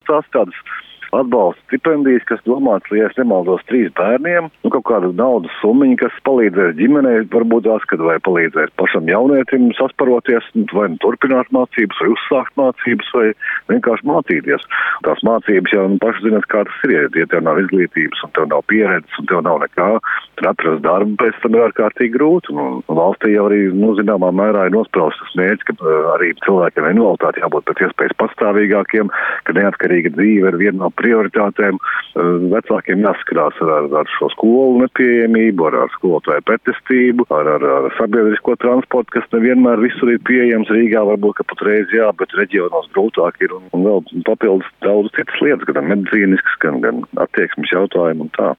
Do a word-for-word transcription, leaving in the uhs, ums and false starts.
tās tādas atbalsta stipendijas, kas domāts, ja es nemaldos, trīs bērniem, nu kaut kāda naudas summiņa, kas palīdzēs ģimenei, varbūt tās, kad vai palīdzēs pašam jaunietim sasparoties, vai nu turpināt mācības, vai uzsākt mācības, vai vienkārši mācīties. Tās mācības jau nu, paši zināt, kā tas ir, ja tev nav izglītības, un tev nav pieredzes, un tev nav nekā, tad atrast darbu pēc tam ir ārkārtīgi grūti. Un, un valstī jau arī, nu, zināmā mērā ir nospraustas mērķis, ka uh, arī cilvēkiem ar invaliditāti jābūt pēc iespējas pastāvīgākiem, ka neatkarīga dzīve ir viena no prioritātēm. Vecākiem jāskarās ar, ar šo skolu nepieejamību, ar, ar skolotāju pretestību, ar, ar, ar sabiedrisko transportu, kas nevienmēr visur ir pieejams. Rīgā varbūt, ka patreiz jā, bet reģionos grūtāk ir un, un vēl papildus daudz citas lietas, gan medicīniskas, gan, gan attieksmes jautājumu un tā.